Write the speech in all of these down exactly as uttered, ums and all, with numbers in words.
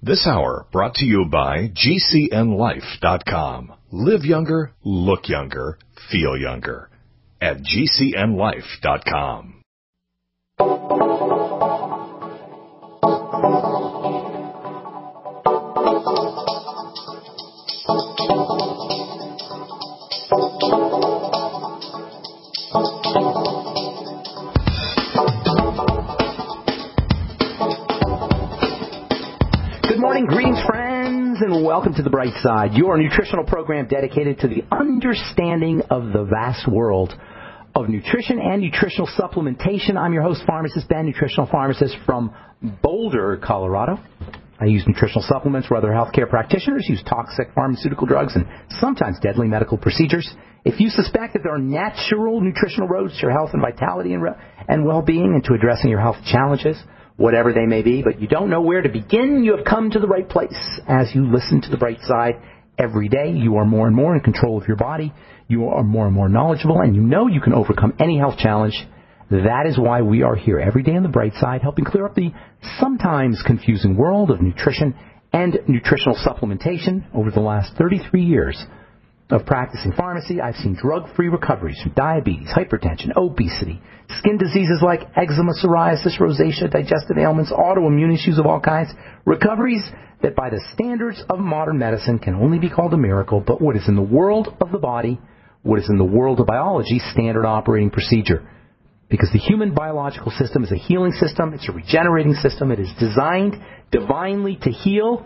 This hour brought to you by G C N life dot com. Live younger, look younger, feel younger at G C N life dot com. Good morning, greetings, friends, and welcome to The Bright Side, your nutritional program dedicated to the understanding of the vast world of nutrition and nutritional supplementation. I'm your host, Pharmacist Ben, nutritional pharmacist from Boulder, Colorado. I use nutritional supplements where other healthcare practitioners use toxic pharmaceutical drugs and sometimes deadly medical procedures. If you suspect that there are natural nutritional roads to your health and vitality and, re- and well-being and to addressing your health challenges, whatever they may be, but you don't know where to begin, you have come to the right place. As you listen to The Bright Side every day, you are more and more in control of your body. You are more and more knowledgeable, and you know you can overcome any health challenge. That is why we are here every day on The Bright Side, helping clear up the sometimes confusing world of nutrition and nutritional supplementation. Over the last thirty-three years of practicing pharmacy, I've seen drug-free recoveries from diabetes, hypertension, obesity, skin diseases like eczema, psoriasis, rosacea, digestive ailments, autoimmune issues of all kinds, recoveries that by the standards of modern medicine can only be called a miracle, but what is in the world of the body, what is in the world of biology, standard operating procedure. Because the human biological system is a healing system, it's a regenerating system, it is designed divinely to heal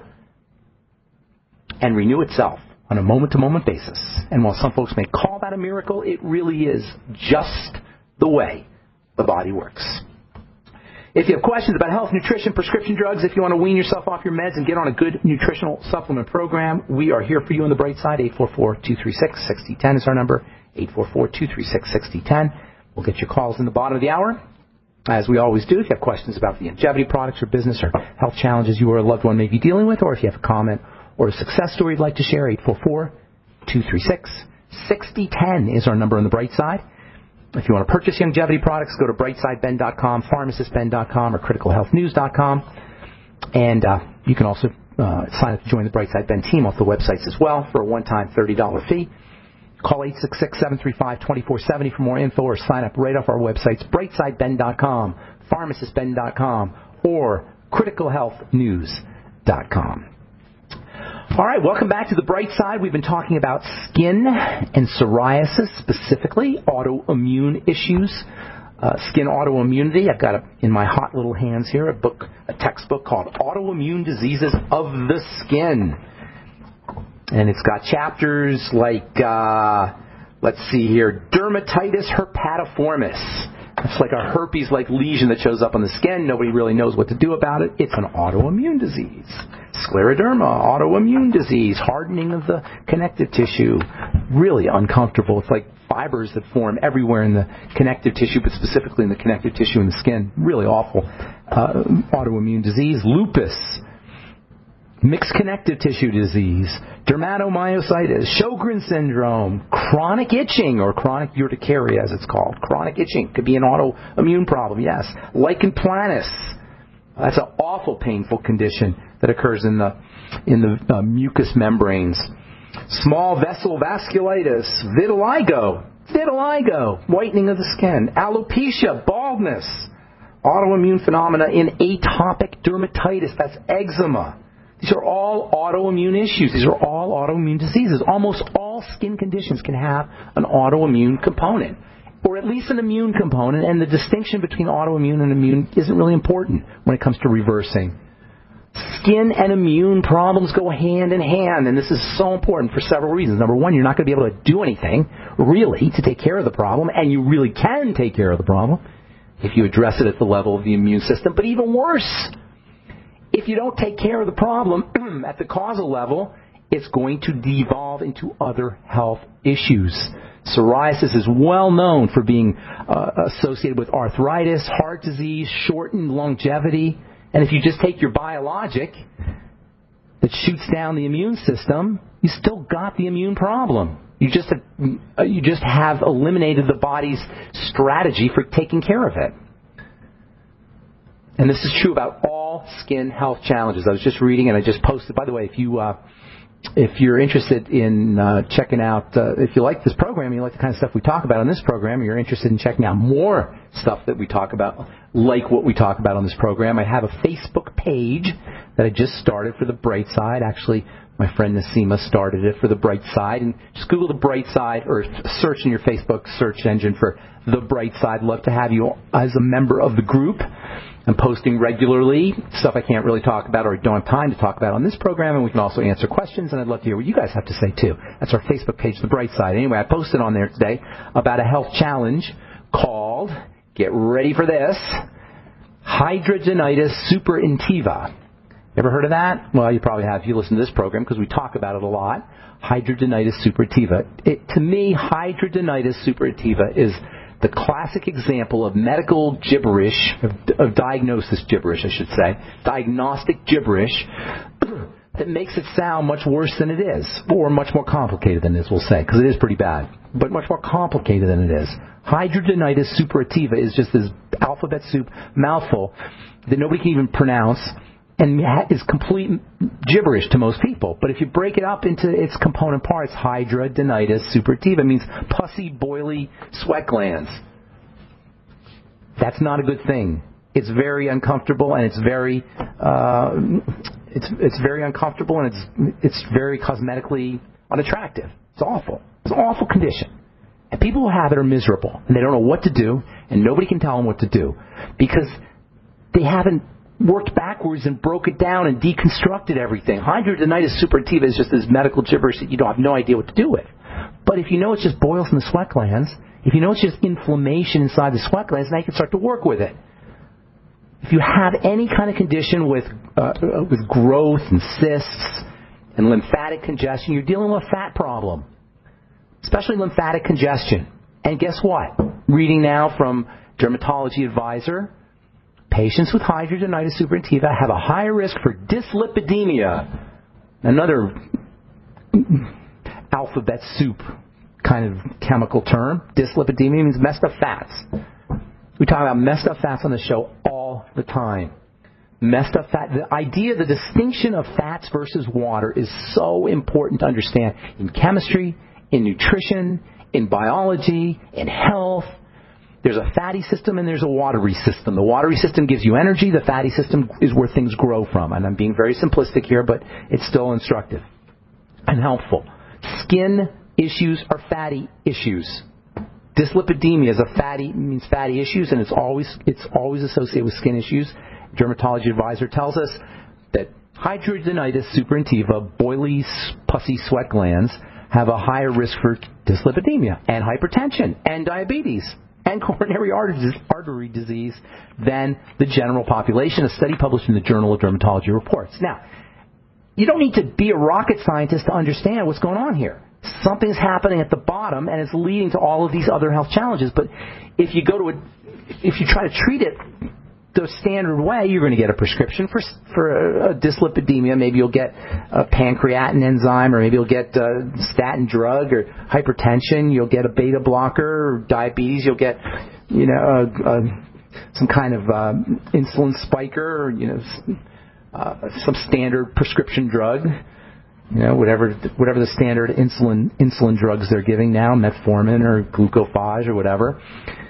and renew itself on a moment-to-moment basis. And while some folks may call that a miracle, it really is just the way the body works. If you have questions about health, nutrition, prescription drugs, if you want to wean yourself off your meds and get on a good nutritional supplement program, we are here for you on The Bright Side. eight four four, two three six, six zero one zero is our number. eight four four, two three six, six zero one zero. We'll get your calls in the bottom of the hour. As we always do, if you have questions about the longevity products or business or health challenges you or a loved one may be dealing with, or if you have a comment or a success story you'd like to share, eight four four, two three six, six zero one zero is our number on The Bright Side. If you want to purchase longevity products, go to bright side ben dot com, pharmacist ben dot com, or critical health news dot com. And uh, you can also uh, sign up to join the Brightside Ben team off the websites as well for a one-time thirty dollars fee. Call eight six six, seven three five, two four seven zero for more info, or sign up right off our websites, bright side ben dot com, pharmacist ben dot com, or critical health news dot com. All right, welcome back to The Bright Side. We've been talking about skin and psoriasis, specifically autoimmune issues, uh, skin autoimmunity. I've got a, in my hot little hands here a book, a textbook called Autoimmune Diseases of the Skin. And it's got chapters like, uh, let's see here, dermatitis herpetiformis. It's like a herpes-like lesion that shows up on the skin. Nobody really knows what to do about it. It's an autoimmune disease. Scleroderma, autoimmune disease, hardening of the connective tissue. Really uncomfortable. It's like fibers that form everywhere in the connective tissue, but specifically in the connective tissue in the skin. Really awful. Uh, autoimmune disease. Lupus. Mixed connective tissue disease, dermatomyositis, Sjogren's syndrome, chronic itching, or chronic urticaria as it's called. Chronic itching could be an autoimmune problem, yes. Lichen planus, that's an awful painful condition that occurs in the in the uh, mucous membranes. Small vessel vasculitis, vitiligo, vitiligo, whitening of the skin, alopecia, baldness, autoimmune phenomena in atopic dermatitis, that's eczema. These are all autoimmune issues. These are all autoimmune diseases. Almost all skin conditions can have an autoimmune component, or at least an immune component, and the distinction between autoimmune and immune isn't really important when it comes to reversing. Skin and immune problems go hand in hand, and this is so important for several reasons. Number one, you're not going to be able to do anything, really, to take care of the problem, and you really can take care of the problem if you address it at the level of the immune system. But even worse, if you don't take care of the problem at the causal level, it's going to devolve into other health issues. Psoriasis is well known for being uh, associated with arthritis, heart disease, shortened longevity. And if you just take your biologic that shoots down the immune system, you still got the immune problem. You just have, you just have eliminated the body's strategy for taking care of it. And this is true about all skin health challenges. I was just reading and I just posted. By the way, if you uh, if you're interested in uh, checking out, uh, if you like this program, you like the kind of stuff we talk about on this program, you're interested in checking out more stuff that we talk about, like what we talk about on this program, I have a Facebook page that I just started for The Bright Side. Actually, my friend Nasima started it for The Bright Side. And just Google The Bright Side or search in your Facebook search engine for The Bright Side. I'd love to have you as a member of the group. I'm posting regularly stuff I can't really talk about or don't have time to talk about on this program, and we can also answer questions, and I'd love to hear what you guys have to say, too. That's our Facebook page, The Bright Side. Anyway, I posted on there today about a health challenge called, get ready for this, hidradenitis suppurativa. Ever heard of that? Well, you probably have if you listen to this program because we talk about it a lot. Hidradenitis suppurativa. It, to me, hidradenitis suppurativa is the classic example of medical gibberish, of, of diagnosis gibberish, I should say, diagnostic gibberish that makes it sound much worse than it is, or much more complicated than it is, we'll say, because it is pretty bad, but much more complicated than it is. Hidradenitis suppurativa is just this alphabet soup mouthful that nobody can even pronounce and is complete gibberish to most people. But if you break it up into its component parts, hidradenitis suppurativa means pussy, boily sweat glands. That's not a good thing. It's very uncomfortable, and it's very uh, it's it's very uncomfortable, and it's it's very cosmetically unattractive. It's awful. It's an awful condition. And people who have it are miserable, and they don't know what to do, and nobody can tell them what to do because they haven't worked backwards and broke it down and deconstructed everything. Hidradenitis suppurativa is just this medical gibberish that you don't have no idea what to do with. But if you know it's just boils in the sweat glands, if you know it's just inflammation inside the sweat glands, now you can start to work with it. If you have any kind of condition with uh, with growth and cysts and lymphatic congestion, you're dealing with a fat problem, especially lymphatic congestion. And guess what? Reading now from Dermatology Advisor, patients with hidradenitis suppurativa have a higher risk for dyslipidemia, another alphabet soup kind of chemical term. Dyslipidemia means messed up fats. We talk about messed up fats on the show all the time. Messed up fat. The idea, the distinction of fats versus water is so important to understand in chemistry, in nutrition, in biology, in health. There's a fatty system and there's a watery system. The watery system gives you energy. The fatty system is where things grow from. And I'm being very simplistic here, but it's still instructive and helpful. Skin issues are fatty issues. Dyslipidemia is a fatty means fatty issues, and it's always it's always associated with skin issues. Dermatology Advisor tells us that hidradenitis suppurativa, boily, pussy sweat glands, have a higher risk for dyslipidemia and hypertension and diabetes and coronary artery disease than the general population, a study published in the Journal of Dermatology Reports. Now, you don't need to be a rocket scientist to understand what's going on here. Something's happening at the bottom, and it's leading to all of these other health challenges. But if you go to a, if you try to treat it the standard way, you're going to get a prescription for for a, a dyslipidemia. Maybe you'll get a pancreatin enzyme, or maybe you'll get a statin drug, or hypertension. You'll get a beta blocker, or diabetes. You'll get, you know, a, a, some kind of uh, insulin spiker, or you know, uh, some standard prescription drug. You know, whatever whatever the standard insulin insulin drugs they're giving now, metformin or glucophage or whatever.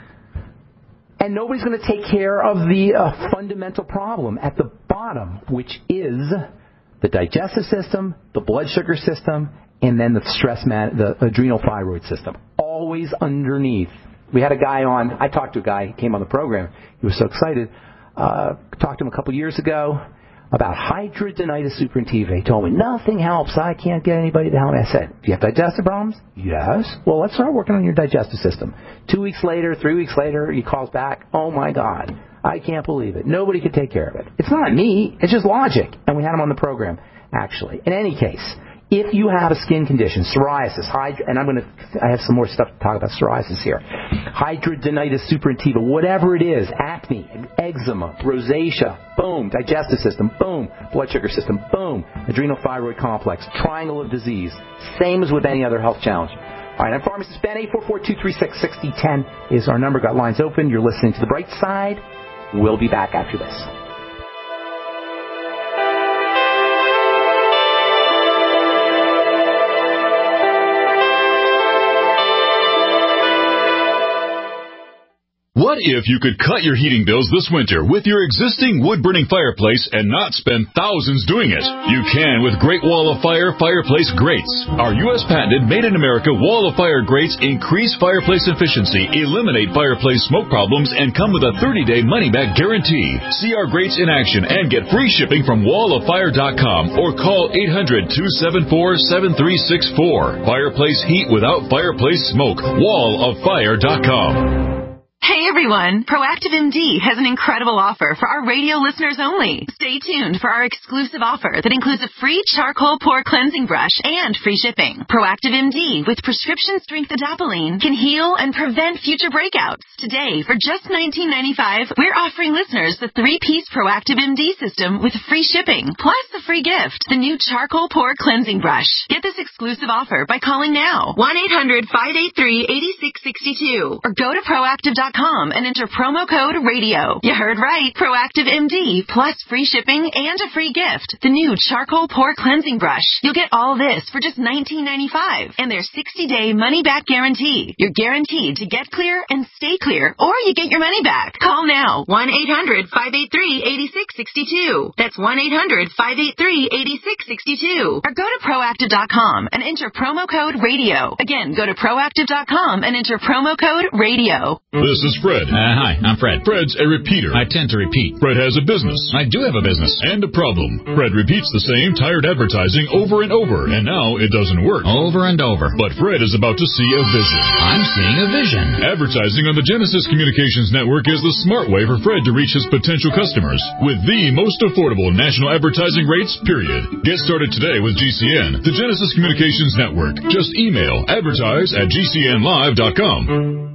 And nobody's going to take care of the uh, fundamental problem at the bottom, which is the digestive system, the blood sugar system, and then the stress man, the adrenal thyroid system. Always underneath. We had a guy on. I talked to a guy. He came on the program. He was so excited. Uh, talked to him a couple years ago about hidradenitis suppurativa. He told me, nothing helps. I can't get anybody to help me. I said, do you have digestive problems? Yes. Well, let's start working on your digestive system. Two weeks later, three weeks later, he calls back, oh, my God, I can't believe it. Nobody could take care of it. It's not me. It's just logic. And we had him on the program, actually. In any case, if you have a skin condition, psoriasis, hyd- and I'm going to, I have some more stuff to talk about psoriasis here, hidradenitis suppurativa, whatever it is, acne, eczema, rosacea, boom, digestive system, boom, blood sugar system, boom, adrenal thyroid complex, triangle of disease, same as with any other health challenge. All right, I'm Pharmacist Ben. eight four four, two three six, six zero one zero is our number. Got lines open. You're listening to The Bright Side. We'll be back after this. What if you could cut your heating bills this winter with your existing wood-burning fireplace and not spend thousands doing it? You can with Great Wall of Fire Fireplace Grates. Our U S patented made-in-America Wall of Fire grates increase fireplace efficiency, eliminate fireplace smoke problems, and come with a thirty-day money-back guarantee. See our grates in action and get free shipping from wall of fire dot com or call eight hundred, two seven four, seven three six four. Fireplace heat without fireplace smoke. wall of fire dot com. Hey everyone, Proactive M D has an incredible offer for our radio listeners only. Stay tuned for our exclusive offer that includes a free charcoal pore cleansing brush and free shipping. Proactive M D with prescription strength adapalene can heal and prevent future breakouts. Today, for just nineteen ninety-five dollars, we're offering listeners the three-piece Proactive M D system with free shipping, plus the free gift, the new charcoal pore cleansing brush. Get this exclusive offer by calling now, one eight hundred, five eight three, eight six six two, or go to proactive dot com and enter promo code radio. You heard right. Proactive M D plus free shipping and a free gift. The new charcoal pore cleansing brush. You'll get all this for just nineteen ninety-five dollars and their sixty-day money-back guarantee. You're guaranteed to get clear and stay clear, or you get your money back. Call now. one eight hundred, five eight three, eight six six two. That's one eight hundred, five eight three, eight six six two. Or go to proactive dot com and enter promo code radio. Again, go to proactive dot com and enter promo code radio. This is Fred. Uh, hi, I'm Fred. Fred's a repeater. I tend to repeat. Fred has a business. I do have a business. And a problem. Fred repeats the same tired advertising over and over, and now it doesn't work. Over and over. But Fred is about to see a vision. I'm seeing a vision. Advertising on the Genesis Communications Network is the smart way for Fred to reach his potential customers with the most affordable national advertising rates, period. Get started today with G C N, the Genesis Communications Network. Just email advertise at G C N live dot com.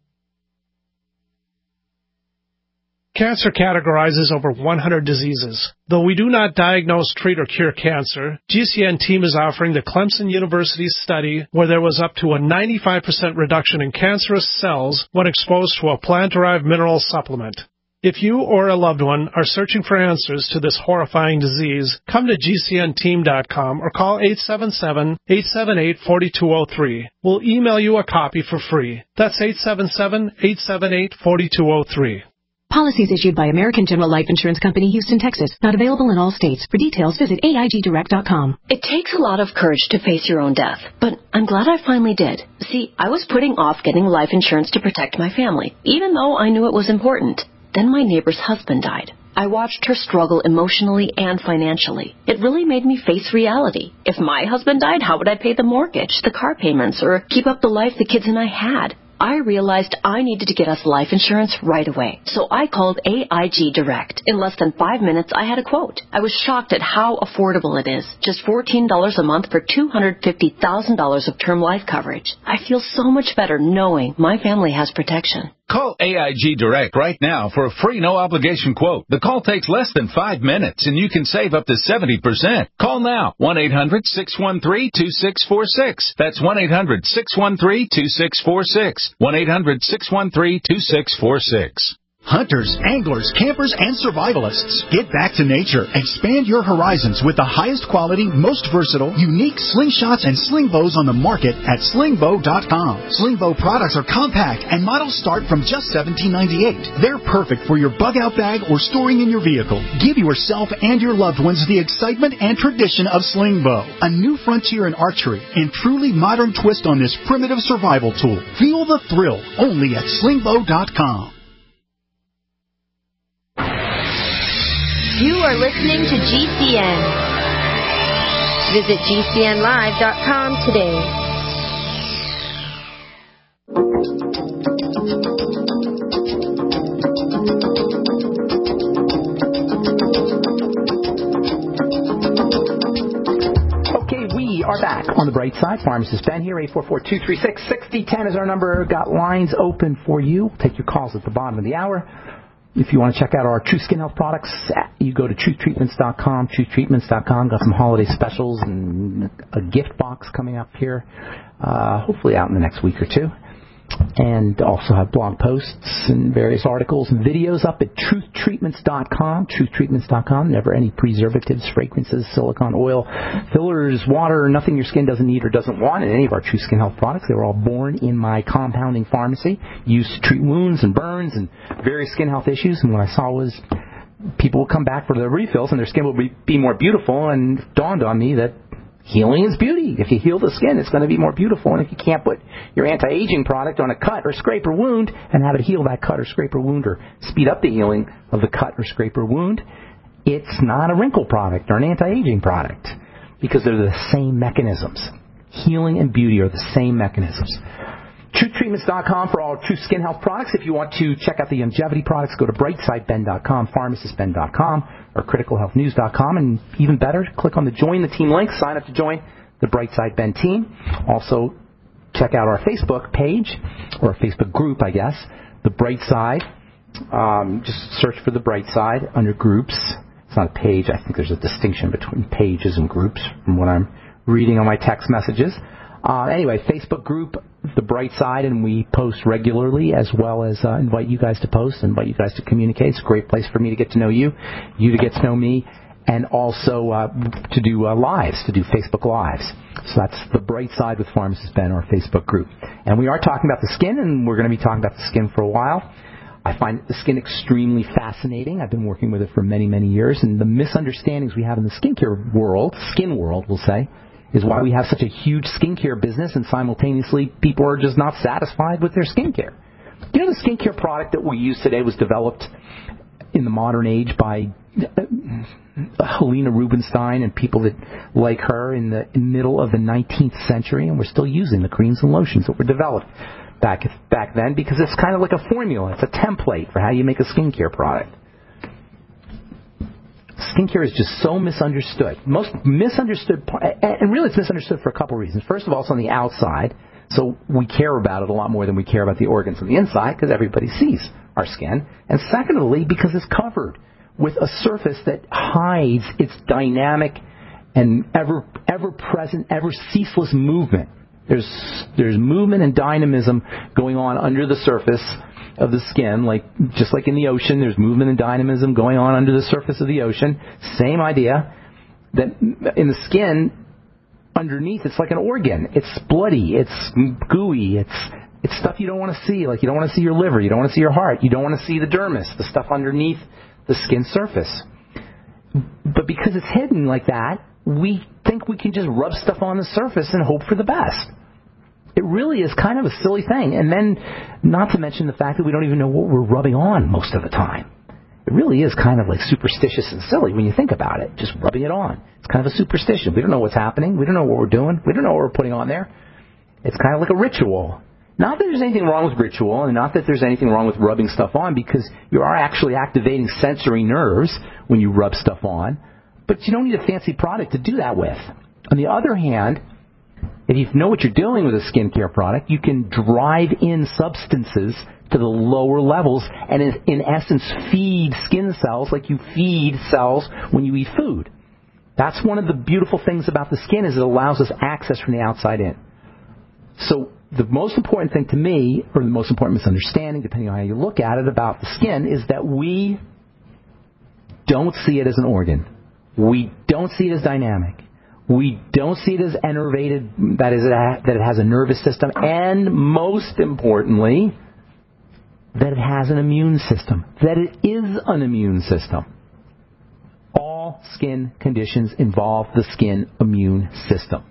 Cancer categorizes over one hundred diseases. Though we do not diagnose, treat, or cure cancer, G C N team is offering the Clemson University study where there was up to a ninety-five percent reduction in cancerous cells when exposed to a plant-derived mineral supplement. If you or a loved one are searching for answers to this horrifying disease, come to G C N team dot com or call eight seven seven, eight seven eight, four two zero three. We'll email you a copy for free. That's eight seven seven, eight seven eight, four two zero three. Policies issued by American General Life Insurance Company, Houston, Texas. Not available in all states. For details, visit A I G direct dot com. It takes a lot of courage to face your own death, but I'm glad I finally did. See, I was putting off getting life insurance to protect my family, even though I knew it was important. Then my neighbor's husband died. I watched her struggle emotionally and financially. It really made me face reality. If my husband died, how would I pay the mortgage, the car payments, or keep up the life the kids and I had? I realized I needed to get us life insurance right away. So I called A I G Direct. In less than five minutes, I had a quote. I was shocked at how affordable it is. Just fourteen dollars a month for two hundred fifty thousand dollars of term life coverage. I feel so much better knowing my family has protection. Call A I G Direct right now for a free no-obligation quote. The call takes less than five minutes, and you can save up to seventy percent. Call now, one eight hundred, six one three, two six four six. That's one eight hundred, six one three, two six four six. one eight hundred, six one three, two six four six. Hunters, anglers, campers, and survivalists. Get back to nature. Expand your horizons with the highest quality, most versatile, unique slingshots and sling bows on the market at sling bow dot com. Sling bow products are compact and models start from just seventeen ninety-eight. They're perfect for your bug-out bag or storing in your vehicle. Give yourself and your loved ones the excitement and tradition of sling bow. A new frontier in archery and truly modern twist on this primitive survival tool. Feel the thrill only at sling bow dot com. You are listening to G C N. Visit G C N live dot com today. Okay, we are back on the bright side. Pharmacist Ben here. Eight four four, two three six, six zero one zero is our number. Got lines open for you. We'll take your calls at the bottom of the hour. If you want to check out our True Skin Health products, you go to truth treatments dot com, truth treatments dot com. Got some holiday specials and a gift box coming up here, uh, hopefully out in the next week or two. and also have blog posts and various articles and videos up at truth treatments dot com, truth treatments dot com. Never any preservatives, fragrances, silicone, oil, fillers, water, nothing your skin doesn't need or doesn't want in any of our True Skin Health products. They were all born in my compounding pharmacy, used to treat wounds and burns and various skin health issues. And what I saw was people would come back for their refills and their skin would be, be more beautiful, and it dawned on me that healing is beauty. If you heal the skin, it's going to be more beautiful. And if you can't put your anti-aging product on a cut or scrape or wound and have it heal that cut or scrape or wound or speed up the healing of the cut or scrape or wound, it's not a wrinkle product or an anti-aging product, because they're the same mechanisms. Healing and beauty are the same mechanisms. truth treatments dot com for all True Skin Health products. If you want to check out the longevity products, go to brightside ben dot com, pharmacist ben dot com, or critical health news dot com. And even better, click on the Join the Team link, sign up to join the Brightside Ben team. Also, check out our Facebook page, or Facebook group, I guess, The Brightside. Um, just search for The Brightside under groups. It's not a page. I think there's a distinction between pages and groups from what I'm reading on my text messages. Uh, anyway, Facebook group, The Bright Side, and we post regularly, as well as uh, invite you guys to post, invite you guys to communicate. It's a great place for me to get to know you, you to get to know me, and also uh, to do uh, lives, to do Facebook Lives. So that's The Bright Side with Pharmacist Ben, our Facebook group. And we are talking about the skin, and we're going to be talking about the skin for a while. I find the skin extremely fascinating. I've been working with it for many, many years, and the misunderstandings we have in the skincare world, skin world, we'll say, is why we have such a huge skincare business, and simultaneously people are just not satisfied with their skincare. You know, the skincare product that we use today was developed in the modern age by Helena Rubinstein and people that like her in the middle of the nineteenth century, and we're still using the creams and lotions that were developed back back then, because it's kind of like a formula. It's a template for how you make a skincare product. Skincare is just so misunderstood. Most misunderstood, and really it's misunderstood for a couple reasons. First of all, it's on the outside, so we care about it a lot more than we care about the organs on the inside, because everybody sees our skin. And secondly, because it's covered with a surface that hides its dynamic and ever ever present, ever ceaseless movement. There's there's movement and dynamism going on under the surface of the skin, like just like in the ocean, there's movement and dynamism going on under the surface of the ocean. Same idea, that in the skin, underneath, it's like an organ. It's bloody, it's gooey, it's it's stuff you don't want to see. Like you don't want to see your liver, you don't want to see your heart, you don't want to see the dermis, the stuff underneath the skin surface. But because it's hidden like that, we think we can just rub stuff on the surface and hope for the best. It really is kind of a silly thing. And then, not to mention the fact that we don't even know what we're rubbing on most of the time. It really is kind of like superstitious and silly when you think about it, just rubbing it on. It's kind of a superstition. We don't know what's happening. We don't know what we're doing. We don't know what we're putting on there. It's kind of like a ritual. Not that there's anything wrong with ritual, and not that there's anything wrong with rubbing stuff on, because you are actually activating sensory nerves when you rub stuff on. But you don't need a fancy product to do that with. On the other hand, if you know what you're doing with a skincare product, you can drive in substances to the lower levels and in, in essence feed skin cells like you feed cells when you eat food. That's one of the beautiful things about the skin, is it allows us access from the outside in. So the most important thing to me, or the most important misunderstanding, depending on how you look at it, about the skin is that we don't see it as an organ. We don't see it as dynamic. We don't see it as innervated, that is, that it has a nervous system, and most importantly, that it has an immune system, that it is an immune system. All skin conditions involve the skin immune system.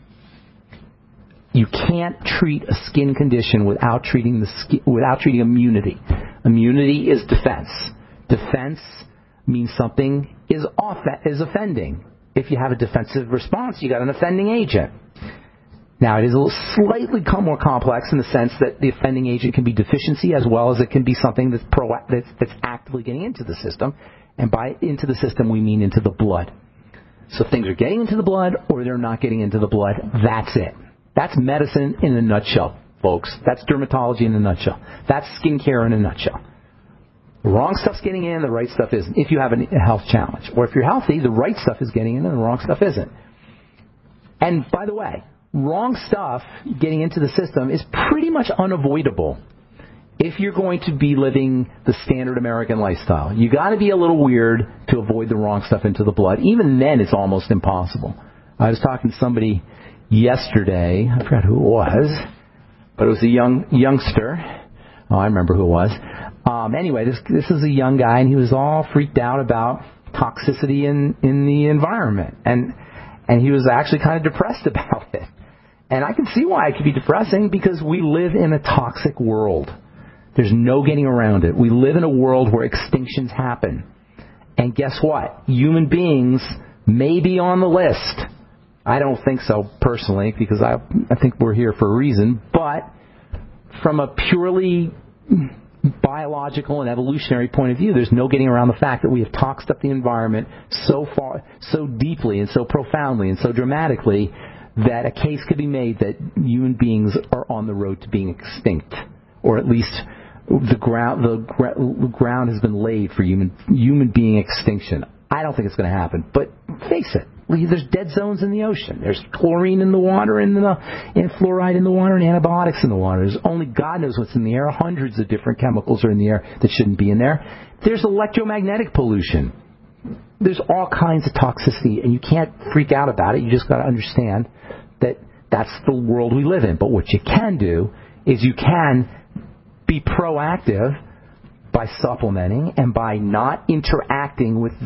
You can't treat a skin condition without treating the skin, without treating immunity. Immunity is defense. Defense means something is off, is offending. If you have a defensive response, you got an offending agent. Now, it is a little slightly more complex in the sense that the offending agent can be deficiency as well as it can be something that's, pro, that's, that's actively getting into the system. And by into the system, we mean into the blood. So things are getting into the blood or they're not getting into the blood. That's it. That's medicine in a nutshell, folks. That's dermatology in a nutshell. That's skincare in a nutshell. The wrong stuff's getting in, the right stuff isn't. If you have a health challenge. Or if you're healthy, the right stuff is getting in and the wrong stuff isn't. And by the way, wrong stuff getting into the system is pretty much unavoidable if you're going to be living the standard American lifestyle. You got to be a little weird to avoid the wrong stuff into the blood. Even then, it's almost impossible. I was talking to somebody yesterday. I forgot who it was, but it was a young youngster. Oh, I remember who it was. Um, anyway, this this is a young guy, and he was all freaked out about toxicity in, in the environment. And and he was actually kind of depressed about it. And I can see why it could be depressing, because we live in a toxic world. There's no getting around it. We live in a world where extinctions happen. And guess what? Human beings may be on the list. I don't think so, personally, because I I think we're here for a reason. But from a purely biological and evolutionary point of view, there's no getting around the fact that we have toxed up the environment so far, so deeply and so profoundly and so dramatically that a case could be made that human beings are on the road to being extinct, or at least the ground the, the ground has been laid for human human being extinction. I don't think it's going to happen, but face it, there's dead zones in the ocean. There's chlorine in the water, and, the, and fluoride in the water, and antibiotics in the water. There's only God knows what's in the air. Hundreds of different chemicals are in the air that shouldn't be in there. There's electromagnetic pollution. There's all kinds of toxicity, and you can't freak out about it. You just got to understand that that's the world we live in. But what you can do is you can be proactive by supplementing and by not interacting with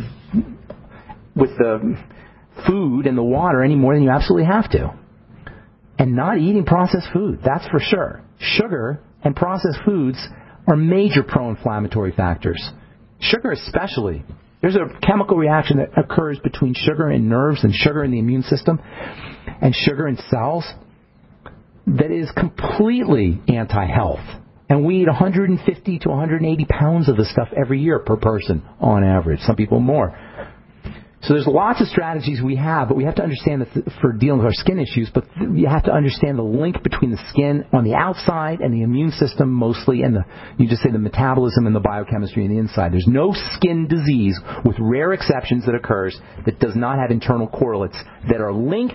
with the food and the water any more than you absolutely have to. And not eating processed food, that's for sure. Sugar and processed foods are major pro-inflammatory factors. Sugar especially. There's a chemical reaction that occurs between sugar and nerves and sugar in the immune system and sugar in cells that is completely anti-health. And we eat one hundred fifty to one hundred eighty pounds of this stuff every year per person on average. Some people more. So there's lots of strategies we have, but we have to understand that for dealing with our skin issues, but you have to understand the link between the skin on the outside and the immune system mostly, and the, you just say the metabolism and the biochemistry on the inside. There's no skin disease, with rare exceptions, that occurs that does not have internal correlates that are linked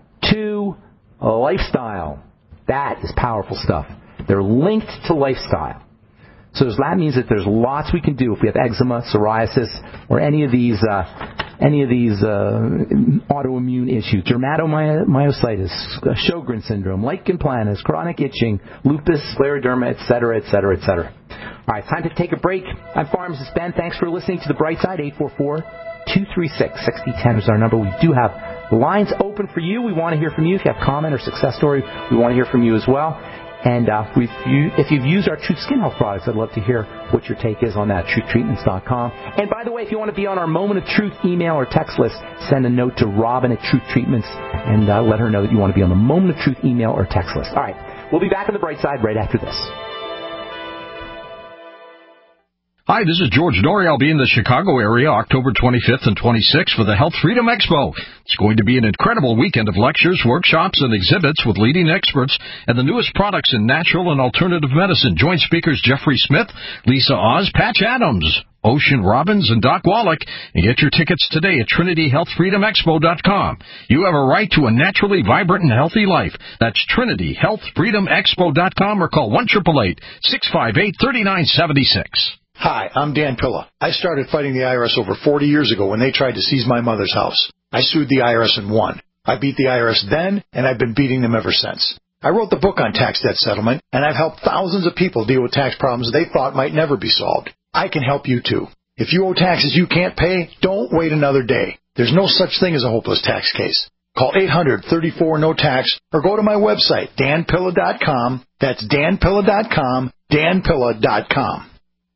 to a lifestyle. That is powerful stuff. They're linked to lifestyle. So that means that there's lots we can do if we have eczema, psoriasis, or any of these uh, any of these uh, autoimmune issues, dermatomyositis, Sjogren syndrome, lichen planus, chronic itching, lupus, scleroderma, et cetera, et cetera, et cetera. All right, time to take a break. I'm Pharmacist Ben. Thanks for listening to The Bright Side. eight four four, two three six, six zero one zero is our number. We do have lines open for you. We want to hear from you. If you have a comment or success story, we want to hear from you as well. And uh, we've, you, if you've used our Truth Skin Health products, I'd love to hear what your take is on that, truth treatments dot com. And by the way, if you want to be on our Moment of Truth email or text list, send a note to Robin at Truth Treatments and uh, let her know that you want to be on the Moment of Truth email or text list. All right, we'll be back on The Bright Side right after this. Hi, this is George Norrie. I'll be in the Chicago area October twenty-fifth and twenty-sixth for the Health Freedom Expo. It's going to be an incredible weekend of lectures, workshops, and exhibits with leading experts and the newest products in natural and alternative medicine. Join speakers Jeffrey Smith, Lisa Oz, Patch Adams, Ocean Robbins, and Doc Wallach, and get your tickets today at Trinity Health Freedom Expo dot com. You have a right to a naturally vibrant and healthy life. That's Trinity Health Freedom Expo dot com, or call one eight eight eight, six five eight, three nine seven six. Hi, I'm Dan Pilla. I started fighting the I R S over forty years ago when they tried to seize my mother's house. I sued the I R S and won. I beat the I R S then, and I've been beating them ever since. I wrote the book on tax debt settlement, and I've helped thousands of people deal with tax problems they thought might never be solved. I can help you, too. If you owe taxes you can't pay, don't wait another day. There's no such thing as a hopeless tax case. Call eight hundred, thirty-four, no tax, or go to my website, dan pilla dot com. That's dan pilla dot com, dan pilla dot com.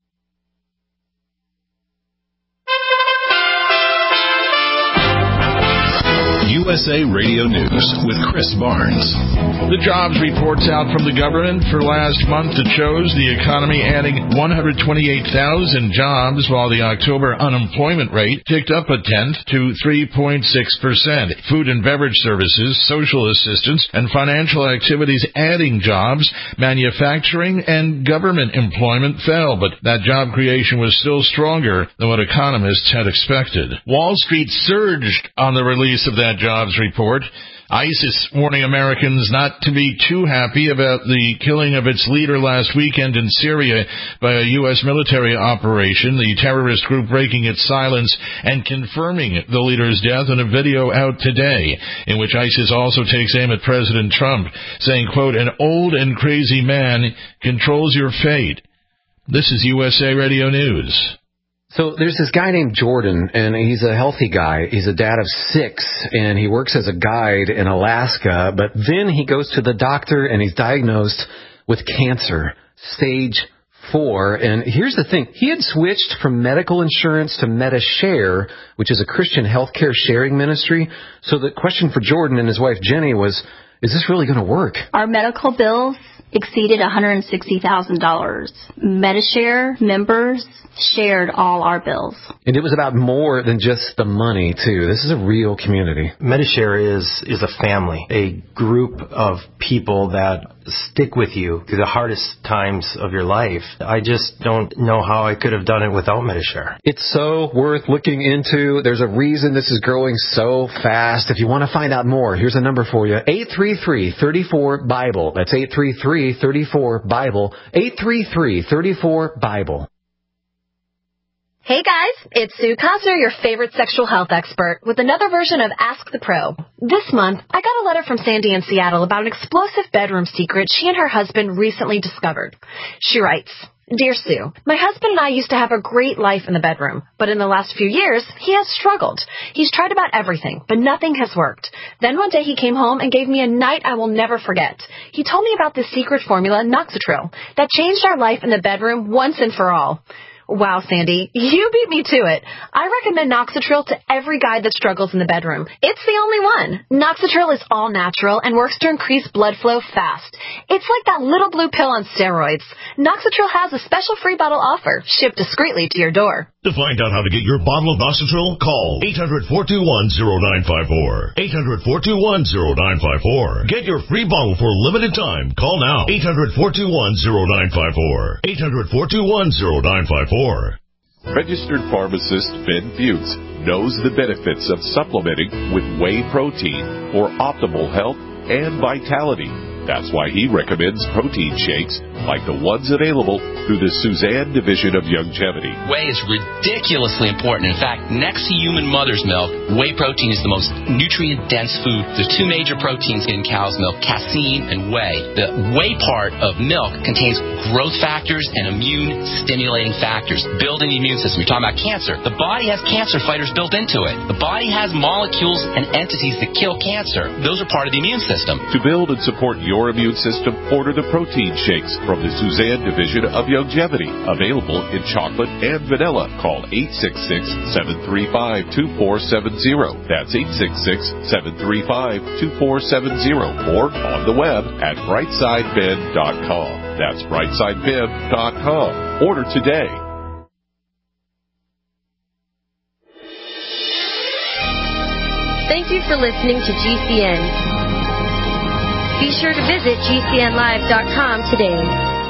U S A Radio News with Chris Barnes. The jobs reports out from the government for last month that shows the economy adding one hundred twenty-eight thousand jobs, while the October unemployment rate ticked up a tenth to three point six percent. Food and beverage services, social assistance, and financial activities adding jobs. Manufacturing and government employment fell, but that job creation was still stronger than what economists had expected. Wall Street surged on the release of that jobs report. ISIS warning Americans not to be too happy about the killing of its leader last weekend in Syria by a U S military operation, the terrorist group breaking its silence and confirming the leader's death in a video out today, in which ISIS also takes aim at President Trump, saying, quote, "An old and crazy man controls your fate." This is U S A Radio News. So there's this guy named Jordan, and he's a healthy guy. He's a dad of six, and he works as a guide in Alaska. But then he goes to the doctor, and he's diagnosed with cancer, stage four. And here's the thing. He had switched from medical insurance to MediShare, which is a Christian healthcare sharing ministry. So the question for Jordan and his wife Jenny was, is this really going to work? Our medical bills exceeded one hundred sixty thousand dollars. MediShare members shared all our bills. And it was about more than just the money, too. This is a real community. MediShare is, is a family, a group of people that stick with you through the hardest times of your life. I just don't know how I could have done it without MediShare. It's so worth looking into. There's a reason this is growing so fast. If you want to find out more, here's a number for you. eight three three, three four, Bible. That's eight three three, three four, Bible. eight three three, three four, Bible. Hey guys, it's Sue Cosner, your favorite sexual health expert, with another version of Ask the Pro. This month, I got a letter from Sandy in Seattle about an explosive bedroom secret she and her husband recently discovered. She writes, "Dear Sue, my husband and I used to have a great life in the bedroom, but in the last few years, he has struggled. He's tried about everything, but nothing has worked. Then one day he came home and gave me a night I will never forget. He told me about this secret formula, Noxitril, that changed our life in the bedroom once and for all." Wow, Sandy, you beat me to it. I recommend Noxitril to every guy that struggles in the bedroom. It's the only one. Noxitril is all natural and works to increase blood flow fast. It's like that little blue pill on steroids. Noxitril has a special free bottle offer, shipped discreetly to your door. To find out how to get your bottle of Noxitril, call eight hundred, four two one, zero nine five four. eight hundred, four two one, zero nine five four. Get your free bottle for a limited time. Call now. eight hundred, four two one, zero nine five four. eight hundred, four two one, zero nine five four. Registered pharmacist Ben Fuchs knows the benefits of supplementing with whey protein for optimal health and vitality. That's why he recommends protein shakes like the ones available through the Suzanne Division of Youngevity. Whey is ridiculously important. In fact, next to human mother's milk, whey protein is the most nutrient-dense food. There's two major proteins in cow's milk, casein and whey. The whey part of milk contains growth factors and immune-stimulating factors, building the immune system. You're talking about cancer. The body has cancer fighters built into it. The body has molecules and entities that kill cancer. Those are part of the immune system. To build and support your immune system, order the protein shakes from the Suzanne Division of Youngevity. Available in chocolate and vanilla. Call eight six six, seven three five, two four seven zero. That's eight six six, seven three five, two four seven zero. Or on the web at brightside ben dot com. That's brightside ben dot com. Order today. Thank you for listening to G C N. Be sure to visit G C N live dot com today.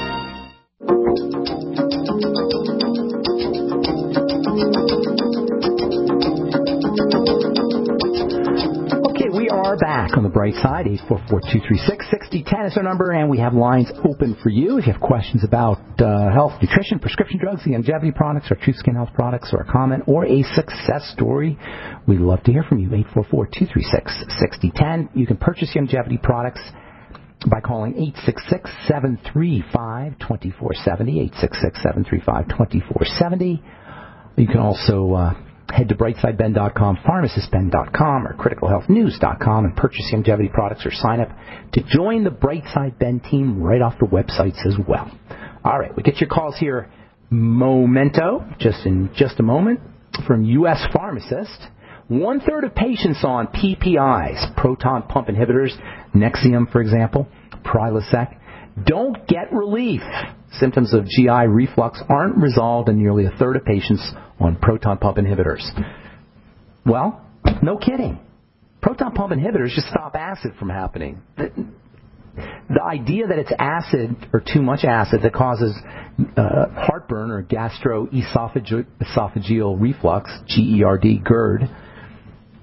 Okay, we are back on the bright side. eight four four, two three six, six zero one zero is our number, and we have lines open for you. If you have questions about uh, health, nutrition, prescription drugs, the Youngevity products, or True Skin Health products, or a comment, or a success story, we'd love to hear from you. eight four four, two three six, six zero one zero. You can purchase Youngevity products by calling eight six six, seven three five, two four seven zero, eight six six, seven three five, two four seven zero. You can also uh, head to brightside ben dot com, pharmacist ben dot com, or critical health news dot com and purchase Youngevity products, or sign up to join the Brightside Ben team right off the websites as well. All right, we get your calls here momento, just in just a moment, from U S Pharmacist. One-third of patients on P P Is, proton pump inhibitors, Nexium, for example, Prilosec, don't get relief. Symptoms of G I reflux aren't resolved in nearly a third of patients on proton pump inhibitors. Well, no kidding. Proton pump inhibitors just stop acid from happening. The, the idea that it's acid or too much acid that causes uh, heartburn or gastroesophageal reflux, G E R D, GERD,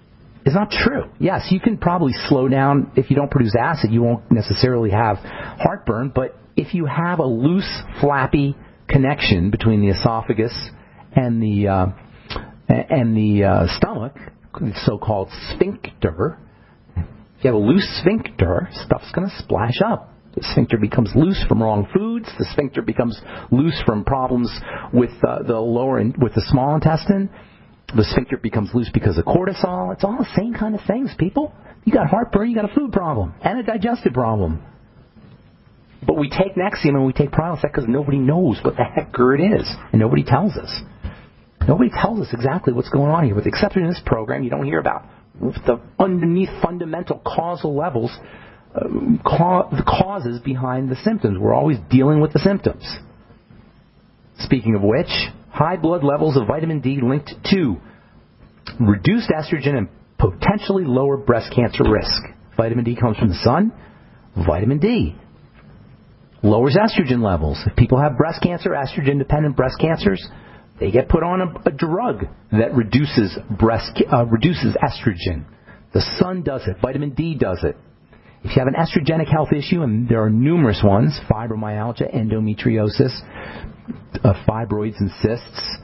is not true. Yes, you can probably slow down. If you don't produce acid, you won't necessarily have heartburn. But if you have a loose, flappy connection between the esophagus and the uh, and the uh, stomach, the so-called sphincter, if you have a loose sphincter, stuff's going to splash up. The sphincter becomes loose from wrong foods. The sphincter becomes loose from problems with uh, the lower in, with the small intestine. The sphincter becomes loose because of cortisol. It's all the same kind of things, people. You got heartburn, you got a food problem and a digestive problem. But we take Nexium and we take Prilosec because nobody knows what the heck GERD is, and nobody tells us. Nobody tells us exactly what's going on here. With the exception in this program, you don't hear about the underneath fundamental causal levels. Um, ca- the causes behind the symptoms. We're always dealing with the symptoms. Speaking of which, high blood levels of vitamin D linked to reduced estrogen and potentially lower breast cancer risk. Vitamin D comes from the sun. Vitamin D lowers estrogen levels. If people have breast cancer, estrogen-dependent breast cancers, they get put on a, a drug that reduces breast uh, reduces estrogen. The sun does it. Vitamin D does it. If you have an estrogenic health issue, and there are numerous ones, fibromyalgia, endometriosis, uh, fibroids and cysts,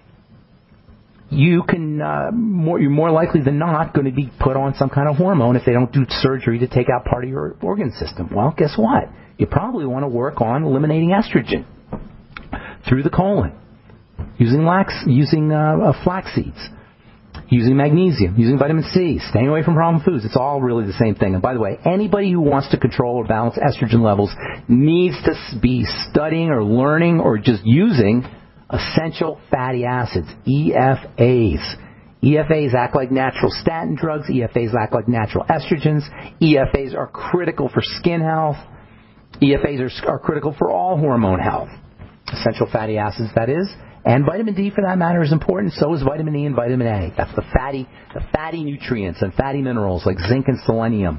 you can, uh, more, you're more likely than not going to be put on some kind of hormone if they don't do surgery to take out part of your organ system. Well, guess what? You probably want to work on eliminating estrogen through the colon, using, lax, using uh, uh, flax seeds, using magnesium, using vitamin C, staying away from problem foods. It's all really the same thing. And by the way, anybody who wants to control or balance estrogen levels needs to be studying or learning or just using essential fatty acids, E F As. E F As act like natural statin drugs. E F As act like natural estrogens. E F As are critical for skin health. E F As are, are critical for all hormone health. Essential fatty acids, that is. And vitamin D, for that matter, is important. So is vitamin E and vitamin A. That's the fatty, the fatty nutrients and fatty minerals like zinc and selenium.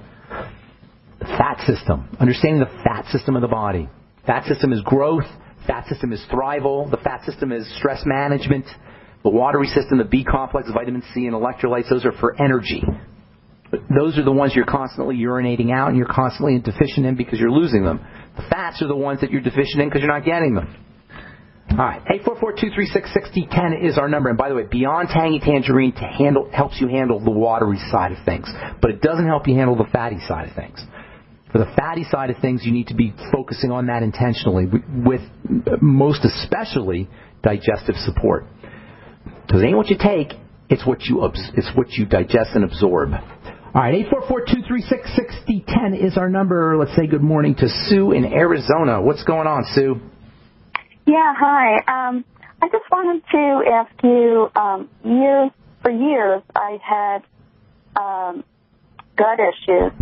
The fat system. Understanding the fat system of the body. Fat system is growth. Fat system is thrival. The fat system is stress management. The watery system, the B complex, vitamin C, and electrolytes, those are for energy. Those are the ones you're constantly urinating out and you're constantly deficient in because you're losing them. The fats are the ones that you're deficient in because you're not getting them. All right, eight four four, two three six, six zero one zero is our number. And by the way, Beyond Tangy Tangerine to handle helps you handle the watery side of things, but it doesn't help you handle the fatty side of things. For the fatty side of things, you need to be focusing on that intentionally, with most especially digestive support. Because it ain't what you take, it's what you it's what you digest and absorb. All right, eight four four, two three six, six zero one zero is our number. Let's say good morning to Sue in Arizona. What's going on, Sue? Yeah, hi. Um, I just wanted to ask you, um, years, for years I had um, gut issues,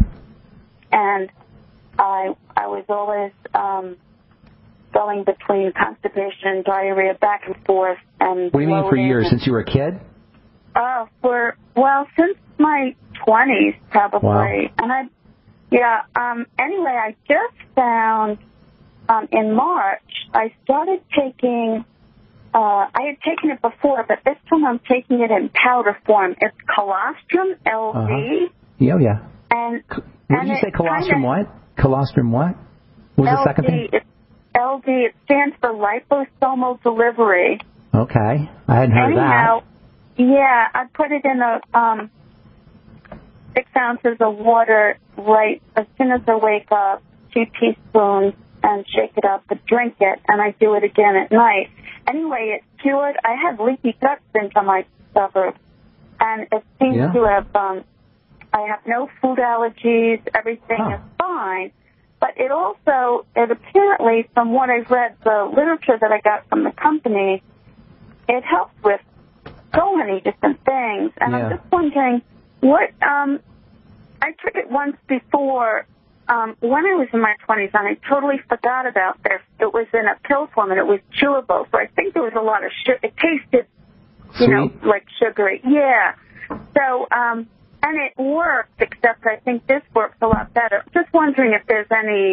and I I was always um, going between constipation and diarrhea back and forth. And what do you mean for years? Since you were a kid? Uh, for, well, since my twenties, probably. Wow. And I, yeah, um, anyway, I just found Um, in March, I started taking, uh, I had taken it before, but this time I'm taking it in powder form. It's colostrum, L D. Uh-huh. Yeah, yeah. And, what and did you say, colostrum kinda, what? Colostrum what? What was L D, the second thing? It's L D, it stands for liposomal delivery. Okay, I hadn't heard Anyhow, of that. Yeah, I put it in a, um, six ounces of water right as soon as I wake up, two teaspoons, and shake it up and drink it, and I do it again at night. Anyway, it cured. I had leaky gut syndrome I suffered, and it seems Yeah. to have, um, I have no food allergies, everything Huh. is fine, but it also, it apparently, from what I've read, the literature that I got from the company, it helps with so many different things, and Yeah. I'm just wondering, what, um, I took it once before, Um, when I was in my twenties, and I totally forgot about this, it was in a pill form, and it was chewable, so I think there was a lot of sugar. It tasted, you Sweet. know, like sugary. Yeah. So, um, and it worked, except I think this works a lot better. Just wondering if there's any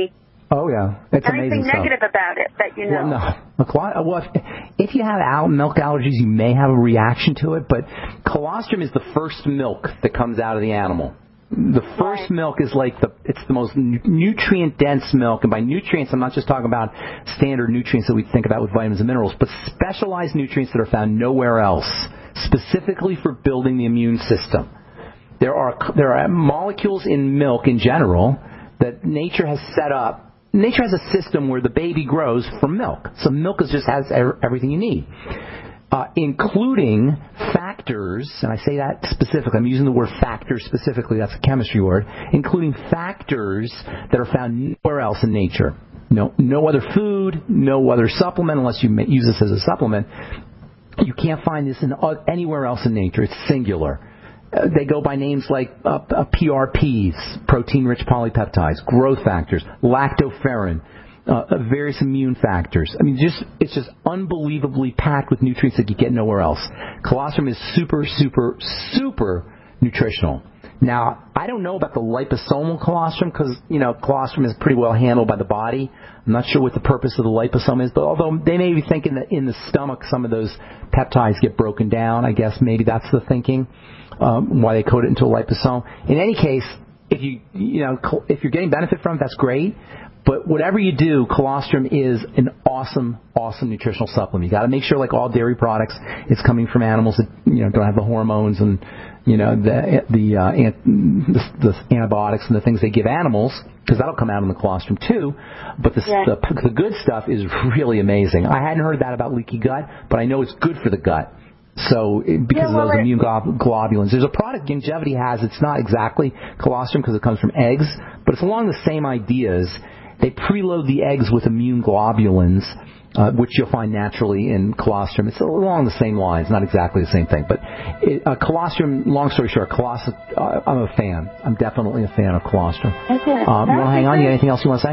Oh, yeah. It's Anything amazing stuff. negative about it that you know? Well, no. Well, if, if you have al- milk allergies, you may have a reaction to it, but colostrum is the first milk that comes out of the animal. The first right. milk is like the, it's the most nutrient-dense milk, and by nutrients, I'm not just talking about standard nutrients that we think about with vitamins and minerals, but specialized nutrients that are found nowhere else, specifically for building the immune system. There are there are molecules in milk in general that nature has set up. Nature has a system where the baby grows from milk. So milk is just has everything you need, uh, including factors, and I say that specifically. I'm using the word factors specifically. That's a chemistry word, including factors that are found nowhere else in nature. No, no other food, no other supplement, unless you use this as a supplement. You can't find this in anywhere else in nature. It's singular. Uh, they go by names like uh, uh, P R Ps, protein-rich polypeptides, growth factors, lactoferrin, uh, various immune factors. I mean, just it's just unbelievably packed with nutrients that you get nowhere else. Colostrum is super, super, super nutritional. Now, I don't know about the liposomal colostrum because, you know, colostrum is pretty well handled by the body. I'm not sure what the purpose of the liposome is, but although they may be thinking that in the stomach some of those peptides get broken down, I guess maybe that's the thinking, um, why they coat it into a liposome. In any case, if you, you know, if you're getting benefit from it, that's great. But whatever you do, colostrum is an awesome, awesome nutritional supplement. You got to make sure, like all dairy products, it's coming from animals that, you know, don't have the hormones and, you know, the the, uh, ant, the, the antibiotics and the things they give animals, because that'll come out in the colostrum too. But the, yeah. the the good stuff is really amazing. I hadn't heard that about leaky gut, but I know it's good for the gut. So because yeah, well, of those immune globulins, there's a product Youngevity has. It's not exactly colostrum because it comes from eggs, but it's along the same ideas. They preload the eggs with immune globulins, uh, which you'll find naturally in colostrum. It's along the same lines, not exactly the same thing. But it, uh, colostrum, long story short, colostrum, uh, I'm a fan. I'm definitely a fan of colostrum. Okay. Um, you want to hang on? You got anything else you want to say?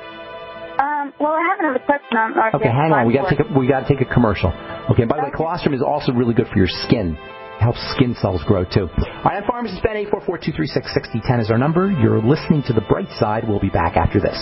Um, well, I have another question on our Okay, hang on. We got to take a, we got to take a commercial. Okay. By the way, colostrum is also really good for your skin. It helps skin cells grow too. All right, I'm Pharmacist Ben. eight four four, two three six, six zero one zero is our number. You're listening to The Bright Side. We'll be back after this.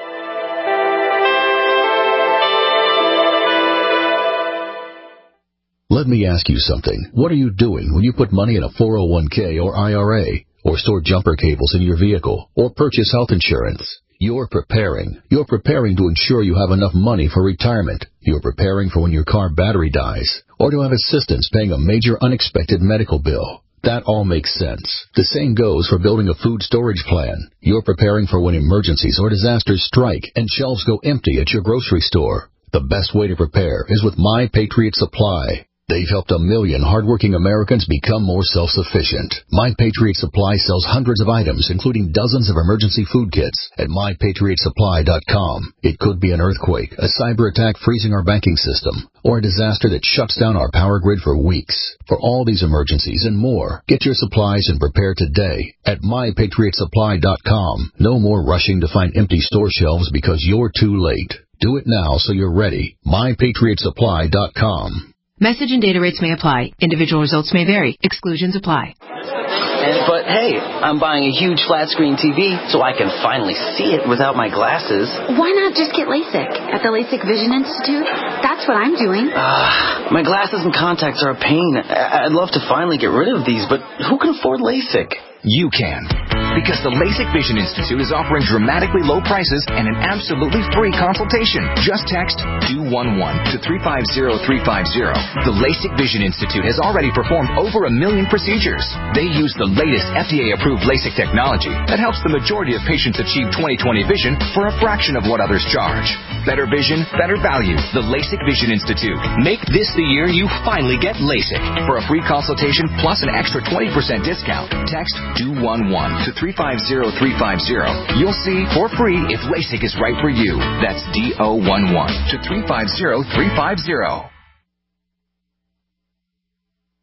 Let me ask you something. What are you doing when you put money in a four oh one k or I R A, or store jumper cables in your vehicle, or purchase health insurance? You're preparing. You're preparing to ensure you have enough money for retirement. You're preparing for when your car battery dies, or to have assistance paying a major unexpected medical bill. That all makes sense. The same goes for building a food storage plan. You're preparing for when emergencies or disasters strike and shelves go empty at your grocery store. The best way to prepare is with My Patriot Supply. They've helped a million hardworking Americans become more self-sufficient. My Patriot Supply sells hundreds of items, including dozens of emergency food kits, at my patriot supply dot com. It could be an earthquake, a cyber attack freezing our banking system, or a disaster that shuts down our power grid for weeks. For all these emergencies and more, get your supplies and prepare today at my patriot supply dot com. No more rushing to find empty store shelves because you're too late. Do it now so you're ready. my patriot supply dot com. Message and data rates may apply. Individual results may vary. Exclusions apply. And, but hey, I'm buying a huge flat screen T V so I can finally see it without my glasses. Why not just get LASIK at the LASIK Vision Institute? That's what I'm doing. Uh, my glasses and contacts are a pain. I'd love to finally get rid of these, but who can afford LASIK? You can. Because the LASIK Vision Institute is offering dramatically low prices and an absolutely free consultation. Just text two one one to three five zero three five zero. The LASIK Vision Institute has already performed over a million procedures. They use the latest F D A-approved LASIK technology that helps the majority of patients achieve twenty twenty vision for a fraction of what others charge. Better vision, better value. The LASIK Vision Institute. Make this the year you finally get LASIK. For a free consultation plus an extra twenty percent discount, text two one one to three five zero three five zero. You'll see for free if LASIK is right for you. That's D O one one to three five zero three five zero.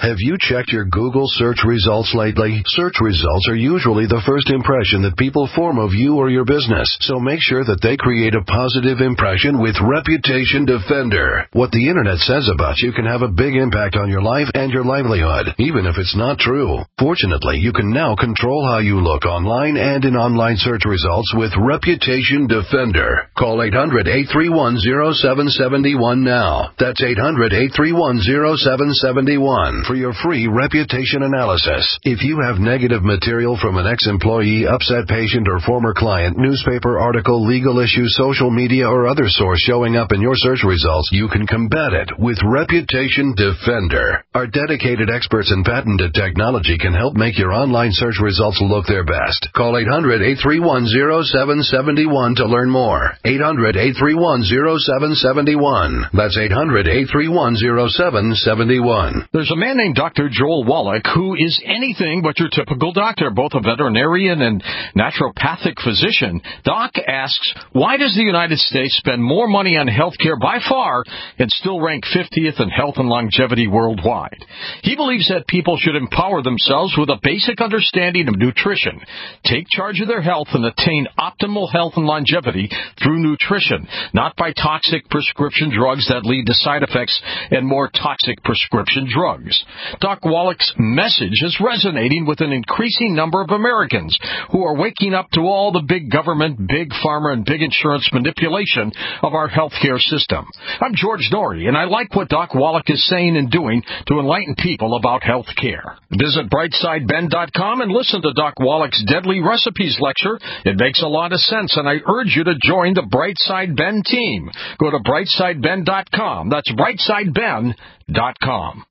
Have you checked your Google search results lately? Search results are usually the first impression that people form of you or your business, so make sure that they create a positive impression with Reputation Defender. What the internet says about you can have a big impact on your life and your livelihood, even if it's not true. Fortunately, you can now control how you look online and in online search results with Reputation Defender. Call eight hundred, eight three one, zero seven seven one now. That's eight hundred, eight three one, zero seven seven one for your free reputation analysis. If you have negative material from an ex-employee, upset patient, or former client, newspaper article, legal issue, social media, or other source showing up in your search results, you can combat it with Reputation Defender. Our dedicated experts in patented technology can help make your online search results look their best. Call eight hundred, eight three one, zero seven seven one to learn more. eight hundred, eight three one, zero seven seven one. That's eight hundred, eight three one, zero seven seven one. There's a man named Doctor Joel Wallach who is anything but your typical doctor, both a veterinarian and naturopathic physician. Doc asks, why does the United States spend more money on health care by far and still rank fiftieth in health and longevity worldwide? He believes that people should empower themselves with a basic understanding of nutrition, take charge of their health, and attain optimal health and longevity through nutrition, not by toxic prescription drugs that lead to side effects and more toxic prescription drugs. Doc Wallach's message is resonating with an increasing number of Americans who are waking up to all the big government, big pharma, and big insurance manipulation of our healthcare system. I'm George Norrie, and I like what Doc Wallach is saying and doing to enlighten people about health care. Visit brightside ben dot com and listen to Doc Wallach's Deadly Recipes lecture. It makes a lot of sense, and I urge you to join the Brightside Ben team. Go to brightside ben dot com. That's brightside ben dot com.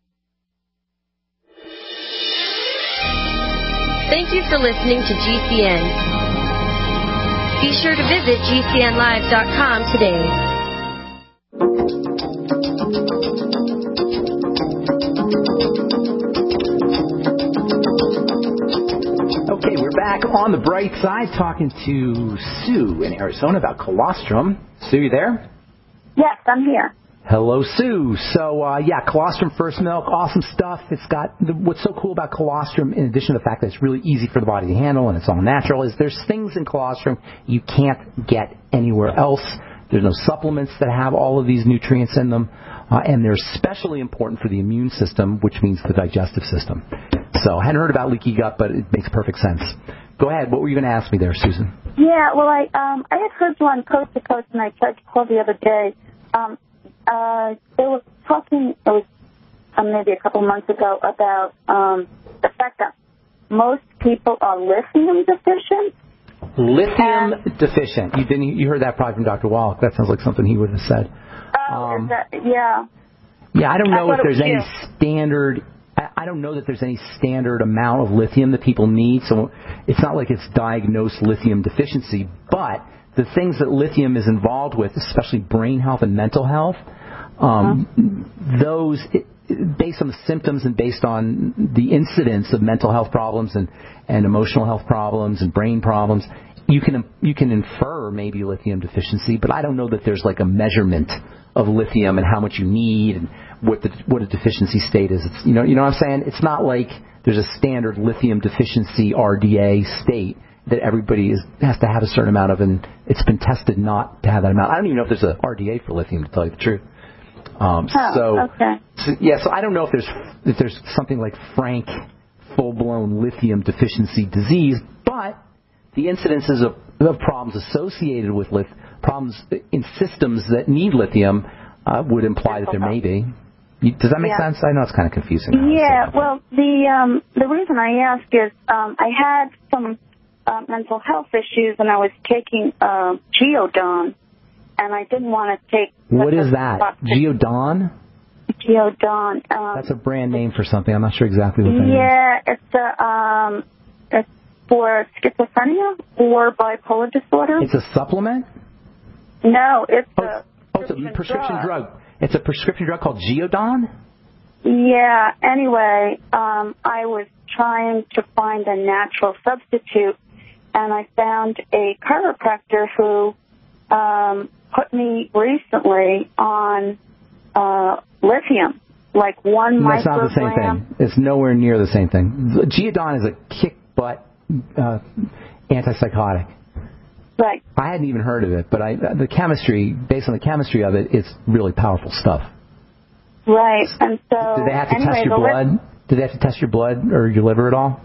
Thank you for listening to G C N. Be sure to visit G C N live dot com today. Okay, we're back on the bright side talking to Sue in Arizona about colostrum. Sue, you there? Yes, I'm here. Hello, Sue. So, uh, yeah, colostrum first milk, awesome stuff. It's got, the, what's so cool about colostrum, in addition to the fact that it's really easy for the body to handle and it's all natural, is there's things in colostrum you can't get anywhere else. There's no supplements that have all of these nutrients in them, uh, and they're especially important for the immune system, which means the digestive system. So I hadn't heard about leaky gut, but it makes perfect sense. Go ahead. What were you going to ask me there, Susan? Yeah, well, I um, I had heard you on Coast to Coast, and I tried to call the other day. Um, uh, they were talking, it was uh, maybe a couple months ago, about um, the fact that most people are lithium deficient. Lithium and, deficient. You didn't. You heard that probably from Doctor Wallach. That sounds like something he would have said. Oh, um, is that, yeah. Yeah, I don't know I if there's any you. standard. I don't know that there's any standard amount of lithium that people need, so it's not like it's diagnosed lithium deficiency. But the things that lithium is involved with, especially brain health and mental health, um, uh-huh. those, based on the symptoms and based on the incidence of mental health problems and, and emotional health problems and brain problems, you can you can infer maybe lithium deficiency, but I don't know that there's like a measurement of lithium and how much you need and what the what a deficiency state is. It's, you know, you know what I'm saying? It's not like there's a standard lithium deficiency R D A state that everybody is, has to have a certain amount of, and it's been tested not to have that amount. I don't even know if there's a R D A for lithium, to tell you the truth. Um, oh, so, okay. so yeah, so I don't know if there's if there's something like frank, full-blown lithium deficiency disease, but the incidences of, of problems associated with lith, problems in systems that need lithium uh, would imply that there may be. Does that make yeah. sense? I know it's kind of confusing. Yeah, well, the um, the reason I ask is um, I had some uh, mental health issues, and I was taking uh, Geodon, and I didn't want to take... What is that? Geodon? Geodon. Um, That's a brand name for something. I'm not sure exactly what that yeah, is. Yeah, it's a... Um, it's for schizophrenia or bipolar disorder. It's a supplement? No, it's oh, a oh, it's a prescription drug. drug. It's a prescription drug called Geodon? Yeah, anyway, um, I was trying to find a natural substitute, and I found a chiropractor who um, put me recently on uh, lithium. like one That's microgram. not the same thing. It's nowhere near the same thing. Geodon is a kick-butt uh, antipsychotic. Right. I hadn't even heard of it, but I, the chemistry, based on the chemistry of it, it's really powerful stuff. Right, and so... Did they have to anyway, test your blood? Li- Did they have to test your blood or your liver at all?